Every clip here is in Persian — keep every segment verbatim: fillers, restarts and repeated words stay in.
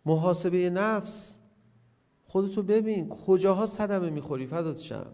محاسبه نفس، خودتو ببین کجاها صدمه میخوری. فدات شم.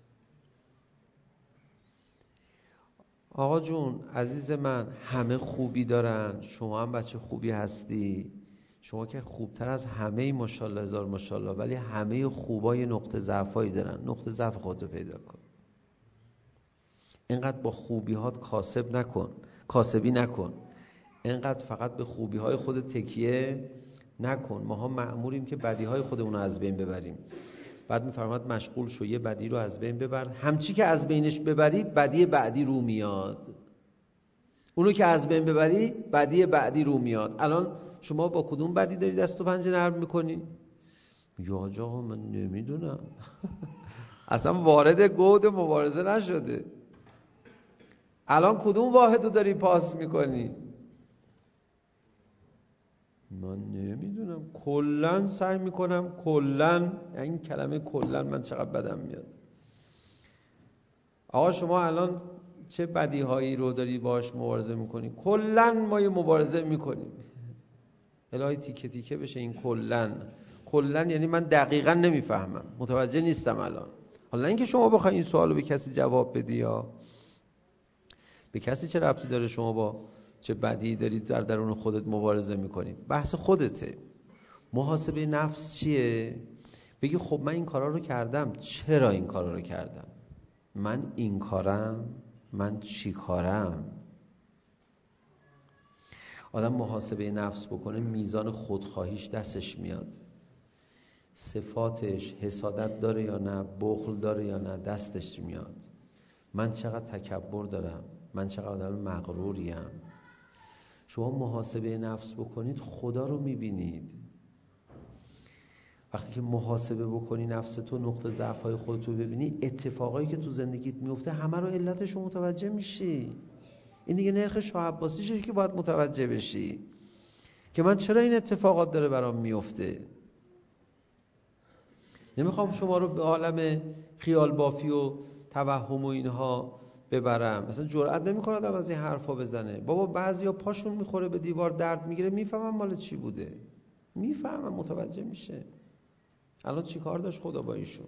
آقا جون عزیز من، همه خوبی دارن، شما هم بچه خوبی هستی، شما که خوبتر از همه ماشاءالله هزار ماشاءالله، ولی همه خوبای نقطه ضعفایی دارن. نقطه ضعف خودتو پیدا کن. اینقدر با خوبی‌هات کاسب نکن، کاسبی نکن. اینقدر فقط به خوبی‌های خودت تکیه نکن. ماها مأموریم که بدی‌های خودمون رو از بین ببریم. بعد می‌فرماد مشغول شو یه بدی رو از بین ببر، همچی که از بینش ببری بدی بعدی رو میاد. اونو که از بین ببری بدی بعدی رو میاد. الان شما با کدوم بدی داری دست و پنجه نرم می‌کنی؟ یا آقا من نمیدونم. اصلا وارد گود مبارزه نشده. الان کدوم واحد رو داری پاس میکنی؟ من نمیدونم. کلن سعی میکنم کلن، این کلمه کلن من چقدر بدم میاد. آقا شما الان چه بدیهایی رو داری باش مبارزه میکنی؟ کلن ما یه مبارزه میکنیم. الهی تیکه تیکه بشه این کلن. کلن یعنی من دقیقا نمیفهمم، متوجه نیستم الان. حالا اینکه شما بخوای این سوالو به کسی جواب بدی، یا به کسی چه ربطی داره شما با چه بدی داری در درون خودت مبارزه میکنی؟ بحث خودته. محاسبه نفس چیه؟ بگی خب من این کارا رو کردم، چرا این کارا رو کردم؟ من این کارم، من چی کارم؟ آدم محاسبه نفس بکنه میزان خودخواهیش دستش میاد. صفاتش حسادت داره یا نه، بخل داره یا نه، دستش میاد. من چقدر تکبر دارم، من چقدر آدم مغروریم. شما محاسبه نفس بکنید خدا رو میبینید. وقتی که محاسبه بکنی نفس تو، نقطه ضعف‌های خودت رو ببینی، اتفاقایی که تو زندگیت میفته همه رو علتش رو متوجه میشی. این دیگه نرخ شاه عباسیشه که باید متوجه بشی که من چرا این اتفاقات داره برام میفته. نمیخوام شما رو به عالم خیال بافی و توهم و اینها ببرم. مثلا جرئت نمیکنه آدم از این حرفا بزنه. بابا بعضیا پاشون میخوره به دیوار درد میگیره، میفهمم مال چی بوده، میفهمم، متوجه میشه. الان چی کار داشت خدا با ایشون؟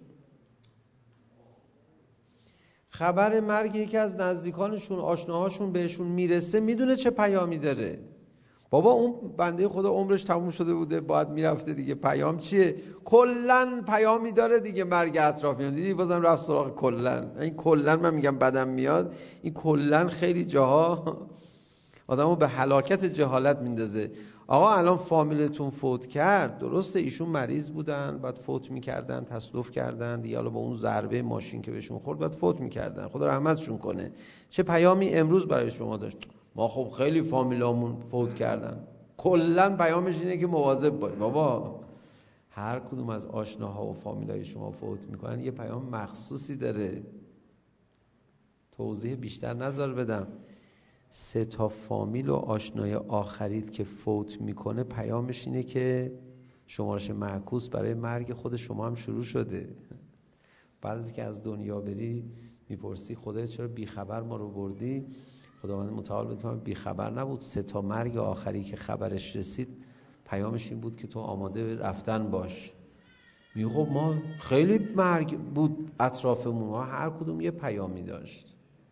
خبر مرگ یکی از نزدیکانشون، آشناهاشون بهشون میرسه، میدونه چه پیامی داره. بابا اون بنده خدا عمرش تموم شده بوده، باید میرفته دیگه. پیام چیه؟ کلن پیامی داره دیگه. مرگ اطرافیان دیدی بازم رفت سراغ کلن. این کلن من میگم بدم میاد. این کلن خیلی جاها آدمو به هلاکت جهالت میندازه. آقا الان فامیلتون فوت کرد، درسته ایشون مریض بودن، بعد فوت میکردن، تصادف کردن دیگه، حالا با اون ضربه ماشین که بهشون خورد بعد فوت میکردن، خدا رحمتشون کنه. چه پیامی امروز برای شما داشت؟ ما خب خیلی فامیلامون فوت کردن. کلا پیامش اینه که مواظب باش. بابا هر کدوم از آشناها و فامیلای شما فوت میکنن یه پیام مخصوصی داره. توضیح بیشتر نذار بدم. سه تا فامیل و آشنای آخریت که فوت میکنه پیامش اینه که شمارش معکوس برای مرگ خود شما هم شروع شده. بعد از که از دنیا بری میپرسی خدای چرا بیخبر ما رو بردی؟ خداوند متعال بفرماید بیخبر نبود. سه تا مرگ آخری که خبرش رسید پیامش این بود که تو آماده رفتن باش. میگه خب ما خیلی مرگ بود اطرافمون، ما هر کدوم یه پیامی داشت.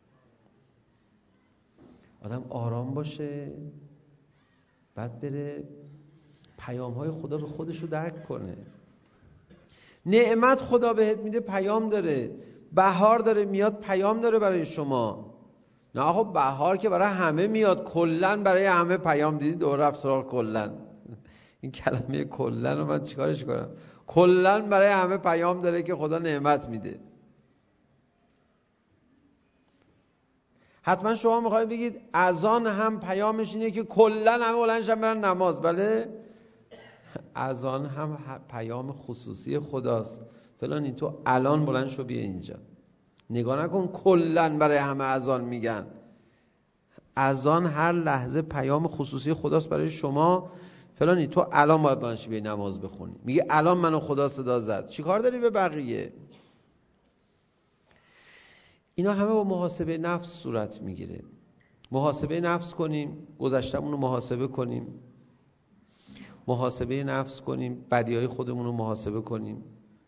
آدم آرام باشه، بعد بره پیام‌های خدا به خودش رو درک کنه. نعمت خدا بهت میده پیام داره. بهار داره میاد پیام داره برای شما. نه آقا بهار که برای همه میاد، کلن برای همه پیام. دیدی دور رفت سراغ کلن. این کلمه کلن رو من چیکارش کنم؟ کلن برای همه پیام داره که خدا نعمت میده. حتما شما میخواید بگید اذان هم پیامش اینه که کلن همه بلندشن برن نماز. بله، اذان هم پیام خصوصی خداست. فلانی تو الان بلند شو بیا اینجا. نگاه نکن کلن برای همه اذان میگن. اذان هر لحظه پیام خصوصی خداست برای شما. فلانی تو الان باید بلند شو بیا نماز بخونی. میگه الان منو خدا صدا زد. چی کار داری به بقیه؟ اینا همه با محاسبه نفس صورت میگیره. محاسبه نفس کنیم، گذشتمون رو محاسبه کنیم. محاسبه نفس کنیم، بدیهای خودمون رو محاسبه کنیم،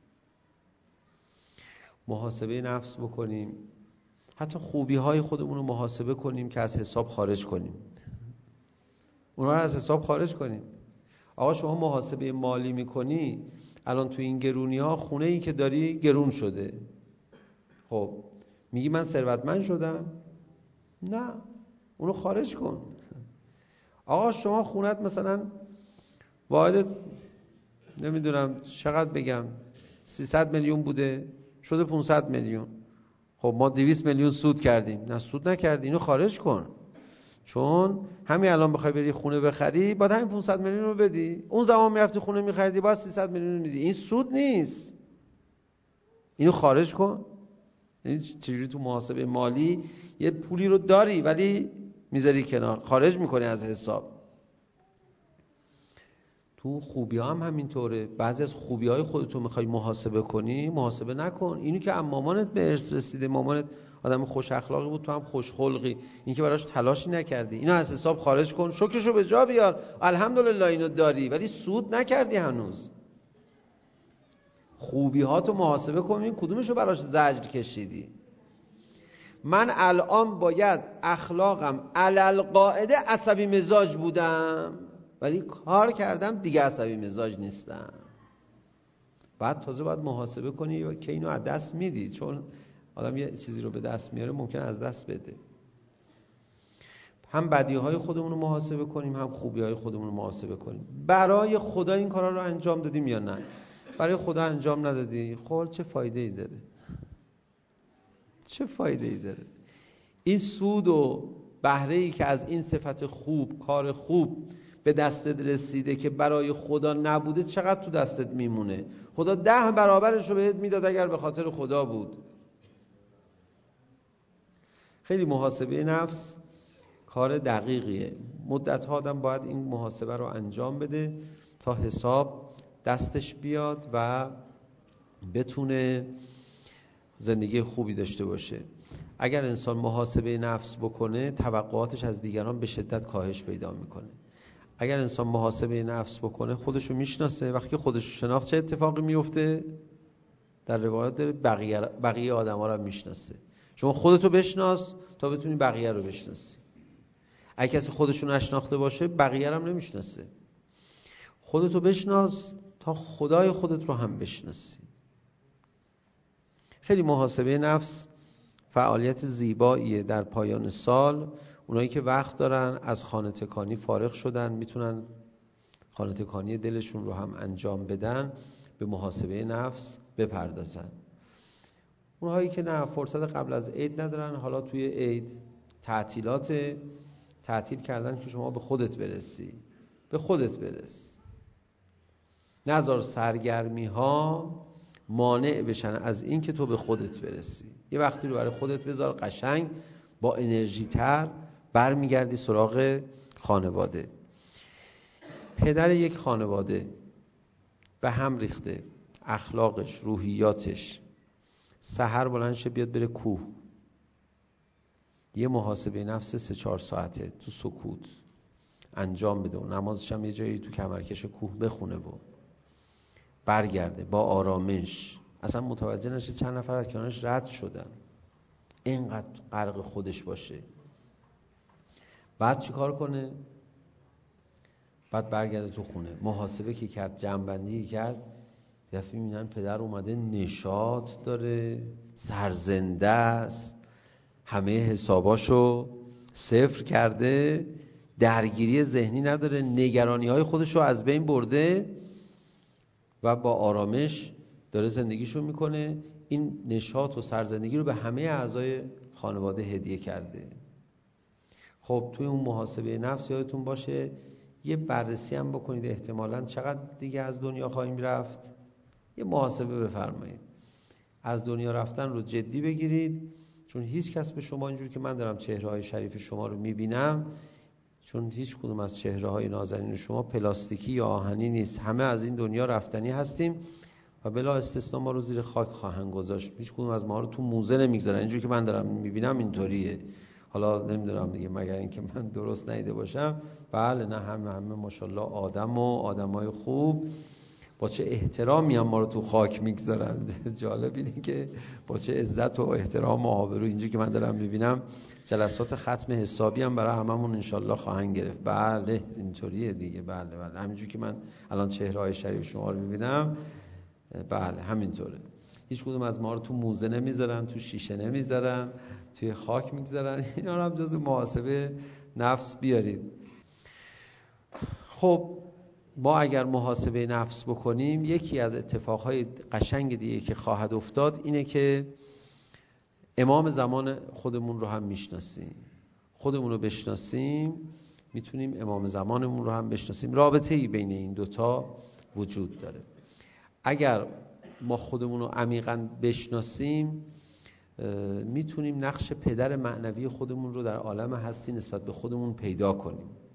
محاسبه نفس بکنیم، حتی خوبیهای خودمون رو محاسبه کنیم که از حساب خارج کنیم، اونا رو از حساب خارج کنیم. آقا شما محاسبه مالی میکنی، الان تو این گرونی ها خونه ای که داری گرون شده، خب میگی من ثروتمند شدم؟ نه، اونو خارج کن. آقا شما خونت مثلا واحد نمیدونم چقدر بگم سیصد میلیون بوده شده پانصد میلیون، خب ما دویست میلیون سود کردیم. نه سود نکردی، اینو خارج کن. چون همین الان بخوای بری خونه بخری باید همین پانصد میلیون رو بدی، اون زمان میرفتی خونه میخریدی باید سیصد میلیون رو میدی. این سود نیست، اینو خارج کن. یعنی چجوری تو محاسبه مالی یه پولی رو داری ولی میذاری کنار، خارج میکنی از حساب. تو خوبی ها هم همینطوره. بعضی از خوبی های خودتو میخوای محاسبه کنی، محاسبه نکن. اینو که از مامانت به ارث رسیده، مامانت آدم خوش اخلاقی بود، تو هم خوش خلقی، این که براش تلاشی نکردی، اینو از حساب خارج کن، شکرشو به جا بیار، الحمدلله اینو داری ولی سود نکردی هنوز. خوبی ها تو محاسبه کن، این کدومشو براش زجر کشیدی. من الان باید اخلاقم علل قاعده عصبی مزاج بودم ولی کار کردم دیگه عصبی مزاج نیستم. بعد تازه باید محاسبه کنی که اینو از دست میدی، چون آدم یه چیزی رو به دست میاره ممکن از دست بده. هم بدیهای خودمون رو محاسبه کنیم، هم خوبیهای خودمون رو محاسبه کنیم. برای خدا این کارا رو انجام دادیم یا نه؟ برای خدا انجام ندادی، خب چه فایده ای داره؟ چه فایده ای داره؟ این سود و بهره ای که از این صفت خوب، کار خوب به دستت رسیده که برای خدا نبوده، چقدر تو دستت میمونه؟ خدا ده برابرش رو بهت میداد اگر به خاطر خدا بود. خیلی محاسبه نفس کار دقیقیه. مدت ها آدم باید این محاسبه رو انجام بده تا حساب دستش بیاد و بتونه زندگی خوبی داشته باشه. اگر انسان محاسبه نفس بکنه، توقعاتش از دیگران به شدت کاهش پیدا میکنه. اگر انسان محاسبه نفس بکنه، خودشو میشناسه. وقتی خودشو شناخت چه اتفاقی میفته؟ در روایات داره بقیه بقیه آدما رو میشناسه. شما خودتو بشناس تا بتونی بقیه رو بشناسی. اگه کسی خودشو نشناخته باشه، بقیه رو هم نمیشناسه. خودتو بشناس تا خدای خودت رو هم بشناسی. خیلی محاسبه نفس فعالیت زیباییه. در پایان سال اونایی که وقت دارن از خانه تکانی فارغ شدن، میتونن خانه تکانی دلشون رو هم انجام بدن، به محاسبه نفس بپردازن. اونهایی که نه فرصت قبل از عید ندارن، حالا توی عید تعطیلات تعطیل کردن که شما به خودت برسی، به خودت برس. نذار سرگرمی ها مانع بشن از این که تو به خودت برسی. یه وقتی رو برای خودت بذار، قشنگ با انرژی تر برمیگردی سراغ خانواده. پدر یک خانواده به هم ریخته، اخلاقش، روحیاتش، سحر بلند شه بیاد بره کوه، یه محاسبه نفس سه چهار ساعته تو سکوت انجام بده و نمازش هم یه جایی تو کمرکش کوه بخونه و برگرده با آرامش. اصلا متوجه نشه چند نفر از کنارش رد شدن، اینقدر غرق خودش باشه. بعد چی کار کنه؟ بعد برگرده تو خونه، محاسبه که کرد، جمع‌بندی کرد، دفعه میبینن پدر اومده نشاط داره، سرزنده است، همه حساباشو صفر کرده، درگیری ذهنی نداره، نگرانی های خودشو از بین برده و با آرامش داره زندگیشو میکنه. این نشاط و سرزندگی رو به همه اعضای خانواده هدیه کرده. خب توی اون محاسبه نفس یادتون باشه یه بررسی هم بکنید، احتمالاً چقدر دیگه از دنیا خواهیم رفت. یه محاسبه بفرمایید، از دنیا رفتن رو جدی بگیرید، چون هیچ کس به شما اینجور که من دارم چهره‌های شریف شما رو میبینم، چون هیچ کدوم از چهره‌های نازنین شما پلاستیکی یا آهنی نیست، همه از این دنیا رفتنی هستیم و بلا استثناء ما رو زیر خاک خواهند گذاشت. هیچ کدوم از ما رو تو موزه نمیگذارن. اینجوری که من دارم میبینم اینطوریه. حالا نمیدونم دیگه، مگر اینکه من درست ندیده باشم. بله نه، همه همه ماشاءالله آدم و آدمای خوب با چه احترامی هم ما رو تو خاک میگذارن. جالب اینه که با چه عزت و احترام و آبرو اینجوری که من دارم میبینم جلسات ختم حسابی هم برای هممون انشالله خواهند گرفت. بله اینطوریه دیگه. بله بله همینجوری که من الان چهره‌های شریف شما رو میبینم، بله همینطوره. هیچ کدوم از ما رو تو موزه نمیذارن، تو شیشه نمیذارن، توی خاک میگذارن. اینا رو هم جز محاسبه نفس بیارید. خب ما اگر محاسبه نفس بکنیم، یکی از اتفاقهای قشنگ دیگه که خواهد افتاد اینه که امام زمان خودمون رو هم میشناسیم. خودمون رو بشناسیم میتونیم امام زمانمون رو هم بشناسیم. رابطه‌ای بین این دوتا وجود داره. اگر ما خودمون رو عمیقاً بشناسیم میتونیم نقش پدر معنوی خودمون رو در عالم هستی نسبت به خودمون پیدا کنیم.